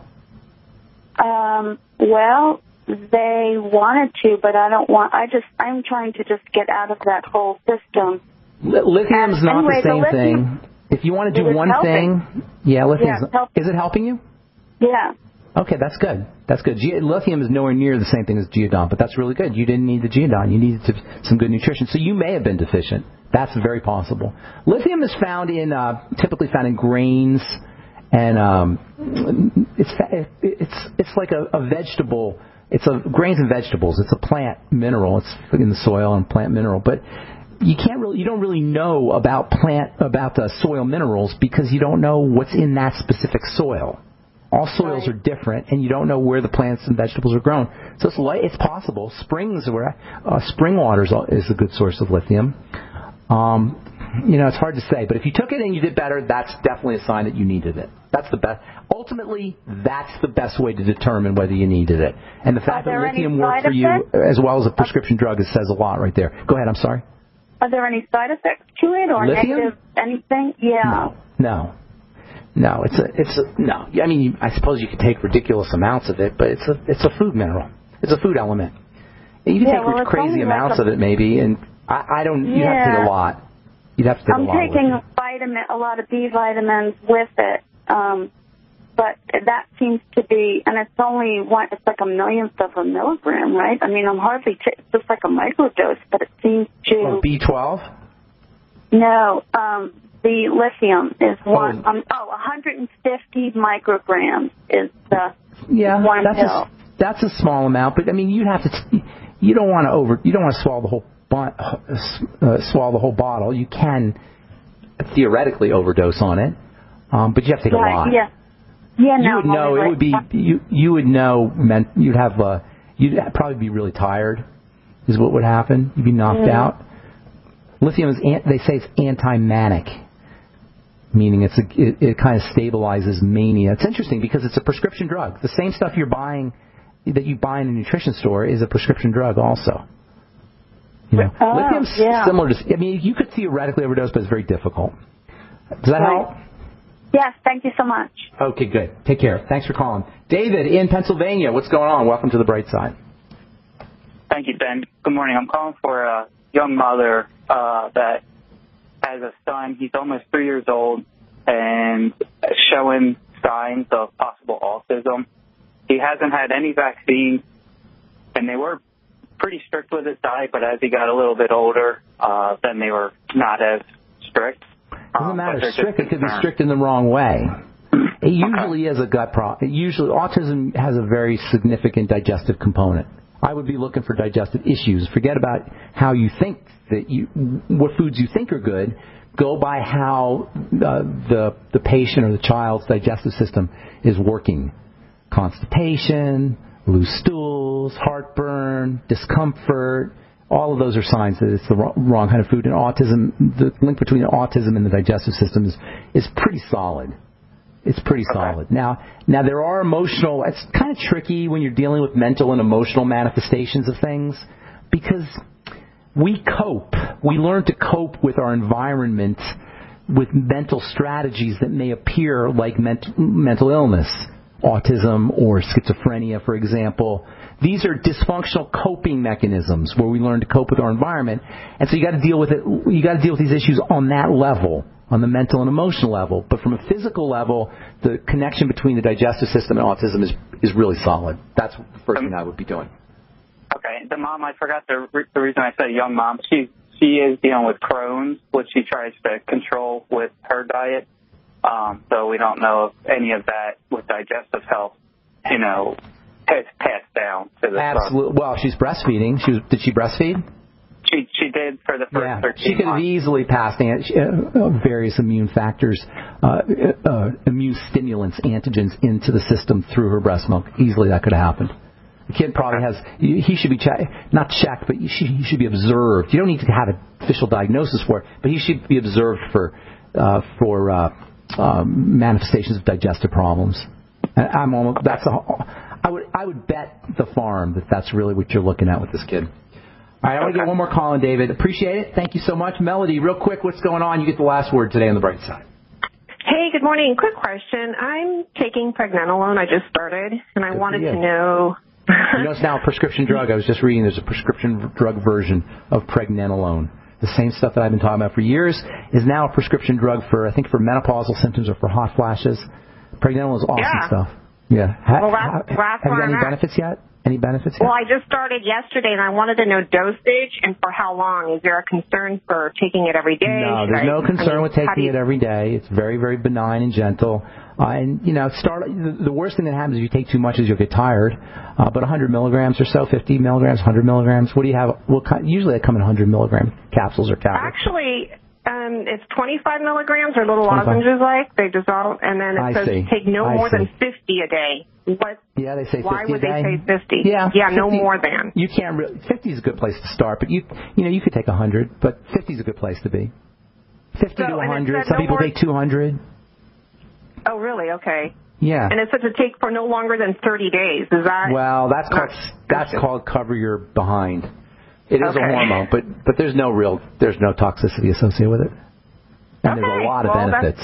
Um, well, they wanted to, but I don't want... I just, I'm trying to just get out of that whole system. L- lithium's and not anyway, the same the lithium, thing. If you want to do one helping. thing... Yeah, lithium's... Yeah, is it helping you? Yeah. Okay, that's good. That's good. Ge- lithium is nowhere near the same thing as Geodon, but that's really good. You didn't need the Geodon. You needed to, some good nutrition. So you may have been deficient. That's very possible. Lithium is found in, uh, typically found in grains, and um, it's it's it's like a, a vegetable. It's a grains and vegetables. It's a plant mineral. It's in the soil and plant mineral, but you can't really, you don't really know about plant about the soil minerals because you don't know what's in that specific soil. All soils are different, and you don't know where the plants and vegetables are grown. So it's light, it's possible. Springs, where uh, spring water is a good source of lithium. Um, you know, it's hard to say, but if you took it and you did better, that's definitely a sign that you needed it. That's the best. Ultimately, that's the best way to determine whether you needed it. And the fact that lithium works for you as well as a prescription drug, it says a lot right there. Go ahead. I'm sorry. Are there any side effects to it or lithium? negative anything? Yeah. No. No. No, it's a, it's a, no. I mean, I suppose you could take ridiculous amounts of it, but it's a, it's a food mineral. It's a food element. You can yeah, take well, crazy amounts like a, of it, maybe, and I, I don't. You'd yeah. have to take a lot. You'd have to take I'm a lot. I'm taking a vitamin, a lot of B vitamins with it, um, but that seems to be, and it's only one. It's like a millionth of a milligram, right? I mean, I'm hardly. T- it's just like a microdose, but it seems to. Oh, B twelve. No. Um, The lithium is one. Oh, um, oh one hundred fifty micrograms is the yeah. one that's pill. A, that's a small amount, but I mean, you have to. You don't want to over. You don't want to swallow the whole. Uh, swallow the whole bottle. You can theoretically overdose on it, um, but you have to take right, a lot. Yeah. Yeah. You no, would know. It would be. You you would know. Meant you'd have. Uh, you'd probably be really tired. Is what would happen. You'd be knocked mm. out. Lithium is. They say it's anti-manic. Meaning it's a, it, it kind of stabilizes mania. It's interesting because it's a prescription drug. The same stuff you're buying, that you buy in a nutrition store, is a prescription drug also. You know, oh, lithium's yeah. similar to. I mean, you could theoretically overdose, but it's very difficult. Does that right. help? Yes. Thank you so much. Okay, good. Take care. Thanks for calling, David in Pennsylvania. What's going on? Welcome to the Bright Side. Thank you, Ben. Good morning. I'm calling for a young mother uh, that has a son. He's almost three years old and showing signs of possible autism. He hasn't had any vaccines, and they were pretty strict with his diet, but as he got a little bit older, uh, then they were not as strict. Doesn't um, matter. Strict. It could be strict in the wrong way. It usually okay. is a gut problem. Usually, autism has a very significant digestive component. I would be looking for digestive issues. Forget about how you think that you, what foods you think are good. Go by how uh, the the patient or the child's digestive system is working. Constipation, loose stools, heartburn, discomfort. All of those are signs that it's the wrong kind of food. And autism, the link between autism and the digestive system is, is pretty solid. It's pretty solid. Now, now there are emotional. It's kind of tricky when you're dealing with mental and emotional manifestations of things because we cope. We learn to cope with our environment with mental strategies that may appear like ment- mental illness, autism or schizophrenia, for example. These are dysfunctional coping mechanisms where we learn to cope with our environment, and so you got to deal with it. You got to deal with these issues on that level, on the mental and emotional level. But from a physical level, the connection between the digestive system and autism is is really solid. That's the first thing I would be doing. Okay, the mom, I forgot the re- the reason I said young mom. She she is dealing with Crohn's, which she tries to control with her diet. Um, so we don't know if any of that with digestive health, you know, has passed down to the Absolutely. Well, she's breastfeeding. She was, did she breastfeed? She she did for the first yeah. thirteen She could have months. easily passed an, uh, various immune factors, uh, uh, immune stimulants, antigens into the system through her breast milk. Easily that could have happened. The kid probably has, he should be checked, not checked, but he should, he should be observed. You don't need to have an official diagnosis for it, but he should be observed for uh, for uh, um, manifestations of digestive problems. And I'm almost that's a, I would I would bet the farm that that's really what you're looking at with this kid. All right, I want to get one more call in, David. Appreciate it. Thank you so much. Melody, real quick, what's going on? You get the last word today on the bright side. Hey, good morning. Quick question. I'm taking pregnenolone. I just started, and I good wanted to know. You know, it's now a prescription drug. I was just reading there's a prescription drug version of pregnenolone. The same stuff that I've been talking about for years is now a prescription drug for, I think, for menopausal symptoms or for hot flashes. Pregnenolone is awesome yeah. stuff. Yeah. Ha- well, that's, ha- that's have you got any at. benefits yet? Any benefits yet? Well, I just started yesterday, and I wanted to know dosage and for how long. Is there a concern for taking it every day? No, Should there's I, no concern I mean, with taking you... it every day. It's very, very benign and gentle. Uh, and, you know, start. The, the worst thing that happens if you take too much is you'll get tired. Uh, but one hundred milligrams or so, fifty milligrams, one hundred milligrams. What do you have? What kind, usually they come in one hundred milligram capsules or tablets. Actually, um, it's twenty-five milligrams or little twenty-five lozenges like. They dissolve, and then it I says see. take no I more see. than fifty a day. What? Yeah, they say fifty Why would a day. they say fifty? Yeah, yeah, fifty, no more than. You can't really. fifty is a good place to start, but you you know you could take one hundred, but fifty is a good place to be. fifty so, to one hundred. Some no people more... take two hundred. Oh, really? Okay. Yeah. And it said to take for no longer than thirty days. Is that? Well, that's called that's called cover your behind. It is okay. a hormone, but but there's no real there's no toxicity associated with it, and okay. there's a lot of well, benefits.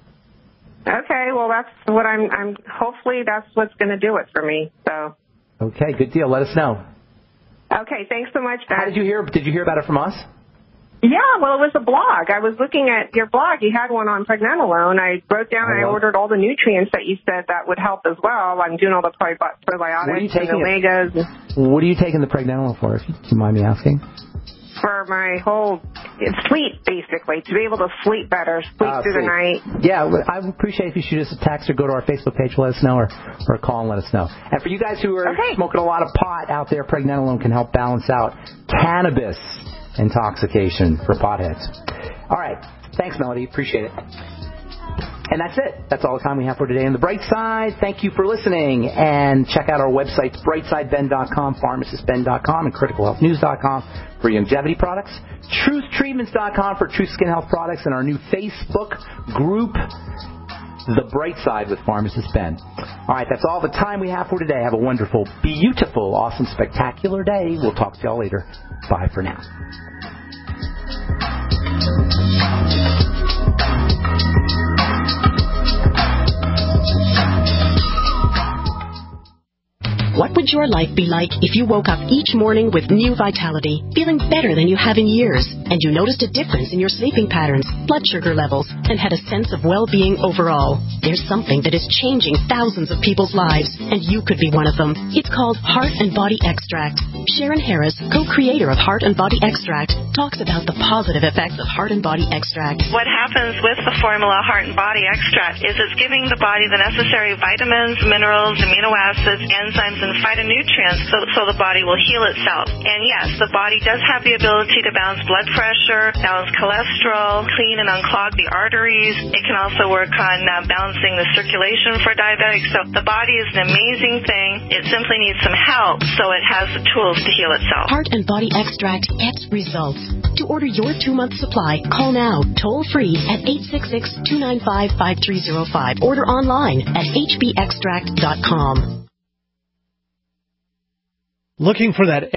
Okay, well that's what I'm. I'm hopefully that's what's going to do it for me. So. Okay, good deal. Let us know. Okay, thanks so much, Ben. How did you hear? Did you hear about it from us? Yeah, well, it was a blog. I was looking at your blog. You had one on pregnenolone. I wrote down. I, I ordered all the nutrients that you said that would help as well. I'm doing all the probi- probiotics and omegas. It, what are you taking the pregnenolone for? If you, do you mind me asking? For my whole sleep, basically, to be able to sleep better, sleep uh, through see. the night. Yeah, I would appreciate if you shoot us a text or go to our Facebook page, let us know, or, or call and let us know. And for you guys who are okay. smoking a lot of pot out there, pregnenolone can help balance out cannabis intoxication for potheads. All right. Thanks, Melody. Appreciate it. And that's it. That's all the time we have for today on The Bright Side. Thank you for listening. And check out our websites, brightside ben dot com, pharmacist ben dot com, and critical health news dot com for longevity products, truth treatments dot com for true skin health products, and our new Facebook group, The Bright Side with Pharmacist Ben. All right, that's all the time we have for today. Have a wonderful, beautiful, awesome, spectacular day. We'll talk to y'all later. Bye for now. What would your life be like if you woke up each morning with new vitality, feeling better than you have in years, and you noticed a difference in your sleeping patterns, blood sugar levels, and had a sense of well-being overall? There's something that is changing thousands of people's lives, and you could be one of them. It's called Heart and Body Extract. Sharon Harris, co-creator of Heart and Body Extract, talks about the positive effects of Heart and Body Extract. What happens with the formula Heart and Body Extract is it's giving the body the necessary vitamins, minerals, amino acids, enzymes, and phytonutrients so, so the body will heal itself. And yes, the body does have the ability to balance blood pressure, balance cholesterol, clean and unclog the arteries. It can also work on uh, balancing the circulation for diabetics. So the body is an amazing thing. It simply needs some help so it has the tools to heal itself. Heart and Body Extract gets results. To order your two-month supply, call now, toll-free at eight six six, two nine five, five three zero five. Order online at h b extract dot com. Looking for that